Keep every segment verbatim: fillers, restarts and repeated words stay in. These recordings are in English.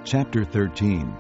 Chapter thirteen.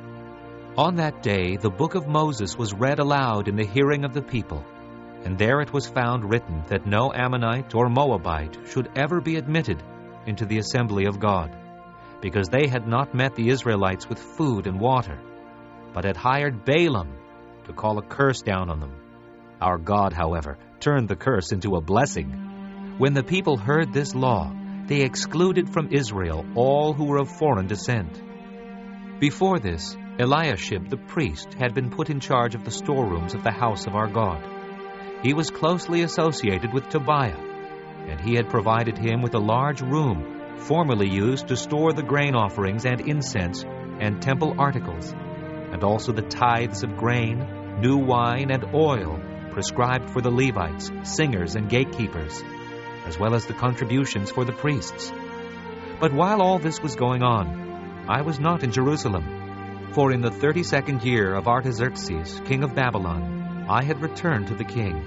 On that day the book of Moses was read aloud in the hearing of the people, and there it was found written that no Ammonite or Moabite should ever be admitted into the assembly of God, because they had not met the Israelites with food and water, but had hired Balaam to call a curse down on them. Our God, however, turned the curse into a blessing. When the people heard this law, they excluded from Israel all who were of foreign descent. Before this, Eliashib the priest had been put in charge of the storerooms of the house of our God. He was closely associated with Tobiah, and he had provided him with a large room formerly used to store the grain offerings and incense and temple articles, and also the tithes of grain, new wine, and oil prescribed for the Levites, singers, and gatekeepers, as well as the contributions for the priests. But while all this was going on, I was not in Jerusalem, for in the thirty-second year of Artaxerxes, king of Babylon, I had returned to the king.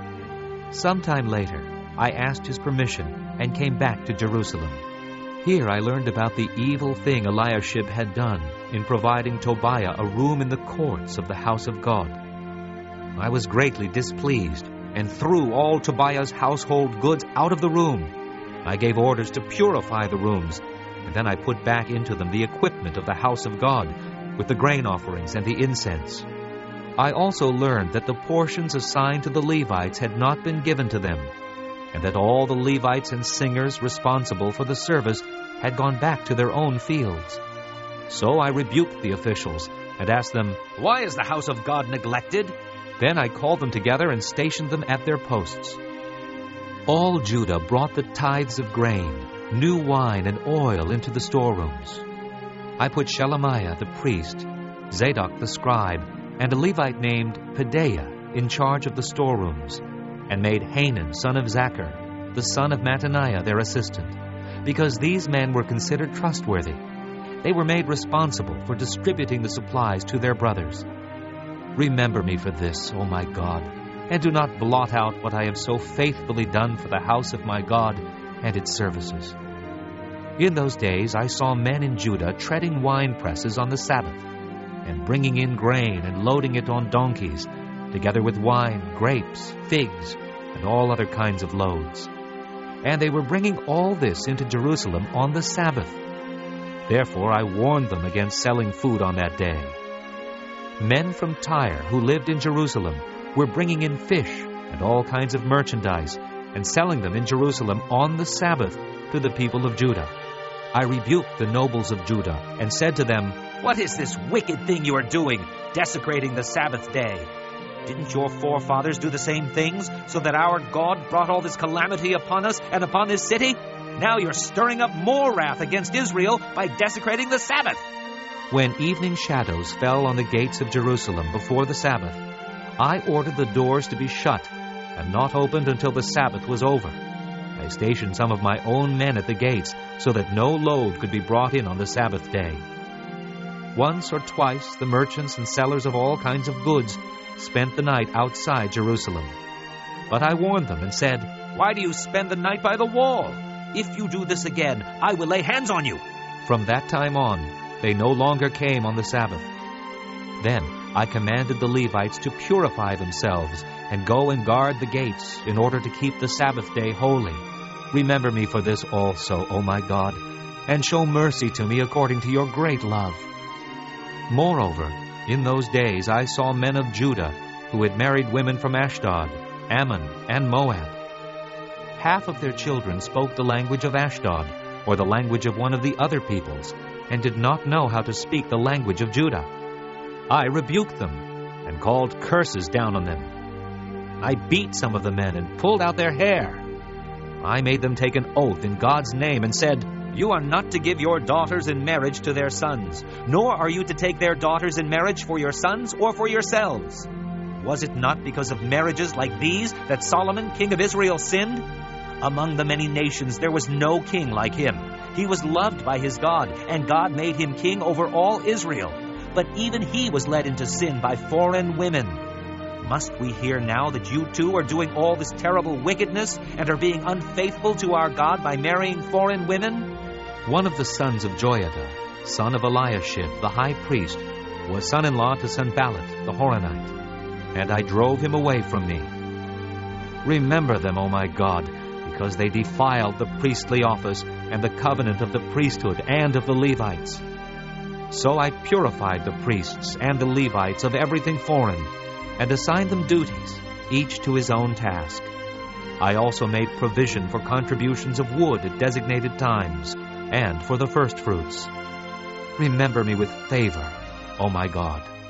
Sometime later, I asked his permission and came back to Jerusalem. Here I learned about the evil thing Eliashib had done in providing Tobiah a room in the courts of the house of God. I was greatly displeased and threw all Tobiah's household goods out of the room. I gave orders to purify the rooms, and then I put back into them the equipment of the house of God, with the grain offerings and the incense. I also learned that the portions assigned to the Levites had not been given to them, and that all the Levites and singers responsible for the service had gone back to their own fields. So I rebuked the officials and asked them, "Why is the house of God neglected?" Then I called them together and stationed them at their posts. All Judah brought the tithes of grain, new wine, and oil into the storerooms. I put Shelemiah the priest, Zadok the scribe, and a Levite named Pedaiah in charge of the storerooms, and made Hanan son of Zachar, the son of Mattaniah, their assistant, because these men were considered trustworthy. They were made responsible for distributing the supplies to their brothers. Remember me for this, O my God, and do not blot out what I have so faithfully done for the house of my God and its services. In those days I saw men in Judah treading wine presses on the Sabbath, and bringing in grain and loading it on donkeys, together with wine, grapes, figs, and all other kinds of loads. And they were bringing all this into Jerusalem on the Sabbath. Therefore I warned them against selling food on that day. Men from Tyre who lived in Jerusalem were bringing in fish and all kinds of merchandise, and selling them in Jerusalem on the Sabbath to the people of Judah. I rebuked the nobles of Judah and said to them, "What is this wicked thing you are doing, desecrating the Sabbath day? Didn't your forefathers do the same things, so that our God brought all this calamity upon us and upon this city? Now you're stirring up more wrath against Israel by desecrating the Sabbath." When evening shadows fell on the gates of Jerusalem before the Sabbath, I ordered the doors to be shut and not opened until the Sabbath was over. I stationed some of my own men at the gates so that no load could be brought in on the Sabbath day. Once or twice the merchants and sellers of all kinds of goods spent the night outside Jerusalem. But I warned them and said, "Why do you spend the night by the wall? If you do this again, I will lay hands on you." From that time on, they no longer came on the Sabbath. Then I commanded the Levites to purify themselves and go and guard the gates in order to keep the Sabbath day holy. Remember me for this also, O my God, and show mercy to me according to your great love. Moreover, in those days I saw men of Judah who had married women from Ashdod, Ammon, and Moab. Half of their children spoke the language of Ashdod, or the language of one of the other peoples, and did not know how to speak the language of Judah. I rebuked them and called curses down on them. I beat some of the men and pulled out their hair. I made them take an oath in God's name and said, "You are not to give your daughters in marriage to their sons, nor are you to take their daughters in marriage for your sons or for yourselves." Was it not because of marriages like these that Solomon, king of Israel, sinned? Among the many nations there was no king like him. He was loved by his God, and God made him king over all Israel. But even he was led into sin by foreign women. Must we hear now that you too are doing all this terrible wickedness and are being unfaithful to our God by marrying foreign women? One of the sons of Joiada, son of Eliashib, the high priest, was son-in-law to Sanballat the Horonite, and I drove him away from me. Remember them, O my God, because they defiled the priestly office and the covenant of the priesthood and of the Levites. So I purified the priests and the Levites of everything foreign, and assigned them duties, each to his own task. I also made provision for contributions of wood at designated times, and for the firstfruits. Remember me with favor, O my God.